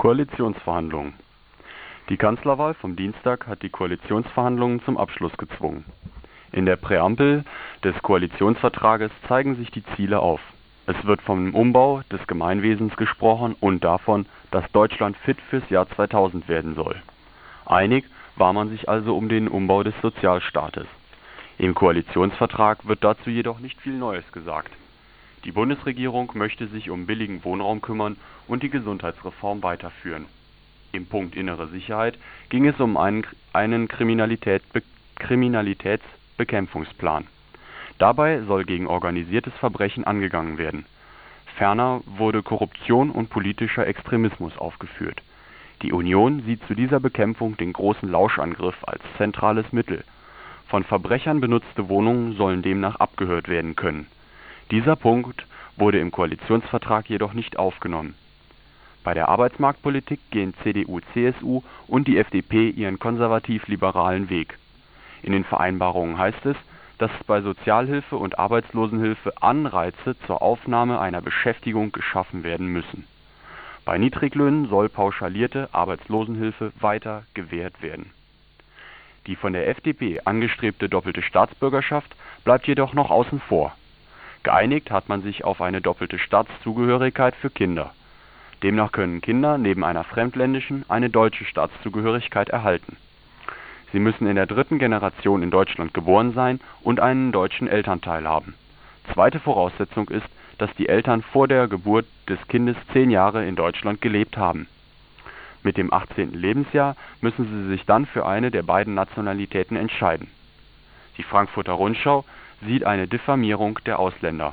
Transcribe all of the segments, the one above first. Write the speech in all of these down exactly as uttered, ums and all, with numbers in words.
Koalitionsverhandlungen. Die Kanzlerwahl vom Dienstag hat die Koalitionsverhandlungen zum Abschluss gezwungen. In der Präambel des Koalitionsvertrages zeigen sich die Ziele auf. Es wird vom Umbau des Gemeinwesens gesprochen und davon, dass Deutschland fit fürs Jahr zweitausend werden soll. Einig war man sich also um den Umbau des Sozialstaates. Im Koalitionsvertrag wird dazu jedoch nicht viel Neues gesagt. Die Bundesregierung möchte sich um billigen Wohnraum kümmern und die Gesundheitsreform weiterführen. Im Punkt innere Sicherheit ging es um einen, einen Kriminalität, Be, Kriminalitätsbekämpfungsplan. Dabei soll gegen organisiertes Verbrechen angegangen werden. Ferner wurde Korruption und politischer Extremismus aufgeführt. Die Union sieht zu dieser Bekämpfung den großen Lauschangriff als zentrales Mittel. Von Verbrechern benutzte Wohnungen sollen demnach abgehört werden können. Dieser Punkt wurde im Koalitionsvertrag jedoch nicht aufgenommen. Bei der Arbeitsmarktpolitik gehen C D U C S U und die F D P ihren konservativ-liberalen Weg. In den Vereinbarungen heißt es, dass bei Sozialhilfe und Arbeitslosenhilfe Anreize zur Aufnahme einer Beschäftigung geschaffen werden müssen. Bei Niedriglöhnen soll pauschalierte Arbeitslosenhilfe weiter gewährt werden. Die von der F D P angestrebte doppelte Staatsbürgerschaft bleibt jedoch noch außen vor. Geeinigt hat man sich auf eine doppelte Staatszugehörigkeit für Kinder. Demnach können Kinder neben einer fremdländischen eine deutsche Staatszugehörigkeit erhalten. Sie müssen in der dritten Generation in Deutschland geboren sein und einen deutschen Elternteil haben. Zweite Voraussetzung ist, dass die Eltern vor der Geburt des Kindes zehn Jahre in Deutschland gelebt haben. Mit dem achtzehnten Lebensjahr müssen sie sich dann für eine der beiden Nationalitäten entscheiden. Die Frankfurter Rundschau sieht eine Diffamierung der Ausländer.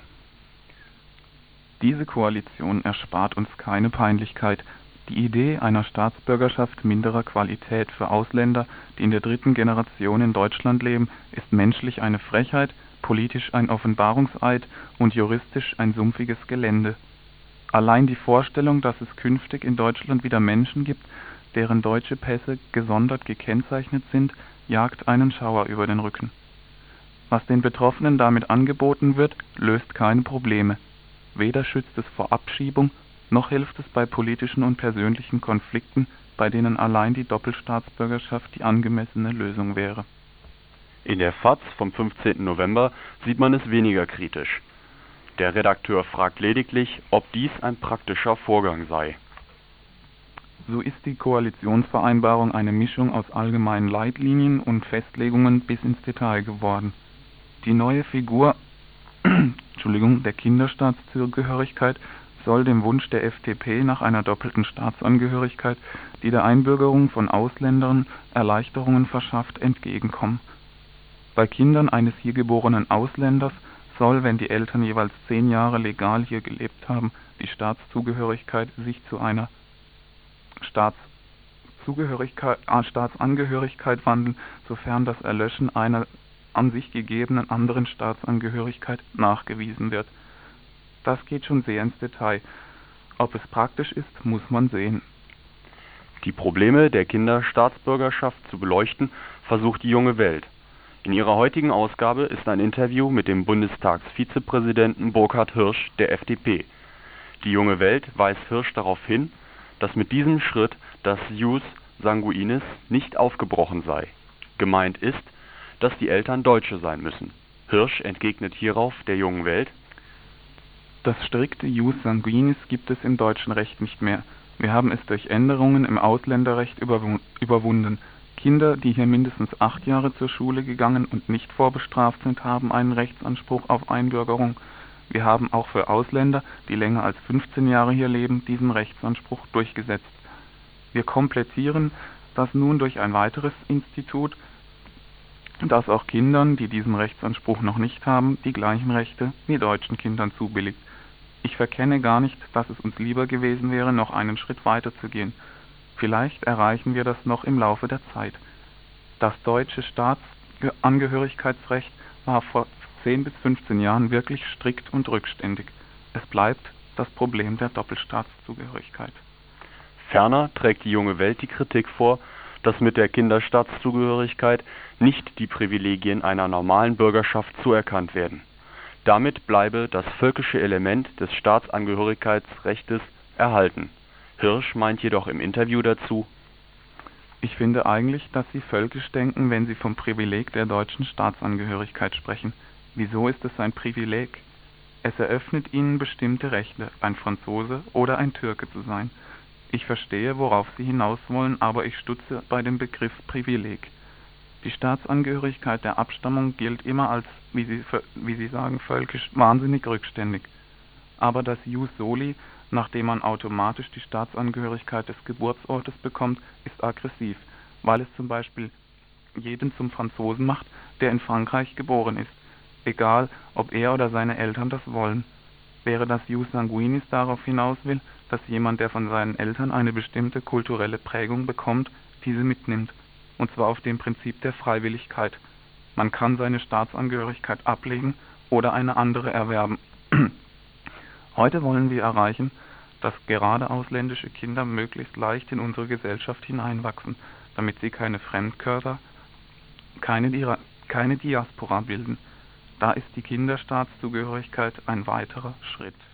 Diese Koalition erspart uns keine Peinlichkeit. Die Idee einer Staatsbürgerschaft minderer Qualität für Ausländer, die in der dritten Generation in Deutschland leben, ist menschlich eine Frechheit, politisch ein Offenbarungseid und juristisch ein sumpfiges Gelände. Allein die Vorstellung, dass es künftig in Deutschland wieder Menschen gibt, deren deutsche Pässe gesondert gekennzeichnet sind, jagt einen Schauer über den Rücken. Was den Betroffenen damit angeboten wird, löst keine Probleme. Weder schützt es vor Abschiebung, noch hilft es bei politischen und persönlichen Konflikten, bei denen allein die Doppelstaatsbürgerschaft die angemessene Lösung wäre. In der F A Z vom fünfzehnten November sieht man es weniger kritisch. Der Redakteur fragt lediglich, ob dies ein praktischer Vorgang sei. So ist die Koalitionsvereinbarung eine Mischung aus allgemeinen Leitlinien und Festlegungen bis ins Detail geworden. Die neue Figur Entschuldigung, der Kinderstaatszugehörigkeit soll dem Wunsch der F D P nach einer doppelten Staatsangehörigkeit, die der Einbürgerung von Ausländern Erleichterungen verschafft, entgegenkommen. Bei Kindern eines hier geborenen Ausländers soll, wenn die Eltern jeweils zehn Jahre legal hier gelebt haben, die Staatszugehörigkeit sich zu einer Staatszugehörigkeit, äh, Staatsangehörigkeit wandeln, sofern das Erlöschen einer an sich gegebenen anderen Staatsangehörigkeit nachgewiesen wird. Das geht schon sehr ins Detail. Ob es praktisch ist, muss man sehen. Die Probleme der Kinderstaatsbürgerschaft zu beleuchten, versucht die Junge Welt. In ihrer heutigen Ausgabe ist ein Interview mit dem Bundestagsvizepräsidenten Burkhard Hirsch der F D P. Die Junge Welt weist Hirsch darauf hin, dass mit diesem Schritt das Jus sanguinis nicht aufgebrochen sei. Gemeint ist, dass die Eltern Deutsche sein müssen. Hirsch entgegnet hierauf der Jungen Welt: Das strikte Jus sanguinis gibt es im deutschen Recht nicht mehr. Wir haben es durch Änderungen im Ausländerrecht überwunden. Kinder, die hier mindestens acht Jahre zur Schule gegangen und nicht vorbestraft sind, haben einen Rechtsanspruch auf Einbürgerung. Wir haben auch für Ausländer, die länger als fünfzehn Jahre hier leben, diesen Rechtsanspruch durchgesetzt. Wir komplettieren das nun durch ein weiteres Institut, das auch Kindern, die diesen Rechtsanspruch noch nicht haben, die gleichen Rechte wie deutschen Kindern zubilligt. Ich verkenne gar nicht, dass es uns lieber gewesen wäre, noch einen Schritt weiter zu gehen. Vielleicht erreichen wir das noch im Laufe der Zeit. Das deutsche Staatsangehörigkeitsrecht war vor zehn bis fünfzehn Jahren wirklich strikt und rückständig. Es bleibt das Problem der Doppelstaatszugehörigkeit. Ferner trägt die Junge Welt die Kritik vor, dass mit der Kinderstaatszugehörigkeit nicht die Privilegien einer normalen Bürgerschaft zuerkannt werden. Damit bleibe das völkische Element des Staatsangehörigkeitsrechtes erhalten. Hirsch meint jedoch im Interview dazu: Ich finde eigentlich, dass Sie völkisch denken, wenn Sie vom Privileg der deutschen Staatsangehörigkeit sprechen. Wieso ist es ein Privileg? Es eröffnet Ihnen bestimmte Rechte, ein Franzose oder ein Türke zu sein. Ich verstehe, worauf Sie hinaus wollen, aber ich stutze bei dem Begriff Privileg. Die Staatsangehörigkeit der Abstammung gilt immer als, wie Sie, wie Sie sagen, völkisch wahnsinnig rückständig. Aber das Jus soli, nachdem man automatisch die Staatsangehörigkeit des Geburtsortes bekommt, ist aggressiv, weil es zum Beispiel jeden zum Franzosen macht, der in Frankreich geboren ist, egal ob er oder seine Eltern das wollen. Wäre das Jus sanguinis darauf hinaus will, dass jemand, der von seinen Eltern eine bestimmte kulturelle Prägung bekommt, diese mitnimmt, und zwar auf dem Prinzip der Freiwilligkeit. Man kann seine Staatsangehörigkeit ablegen oder eine andere erwerben. Heute wollen wir erreichen, dass gerade ausländische Kinder möglichst leicht in unsere Gesellschaft hineinwachsen, damit sie keine Fremdkörper, keine, Dira keine Diaspora bilden. Da ist die Kinderstaatszugehörigkeit ein weiterer Schritt.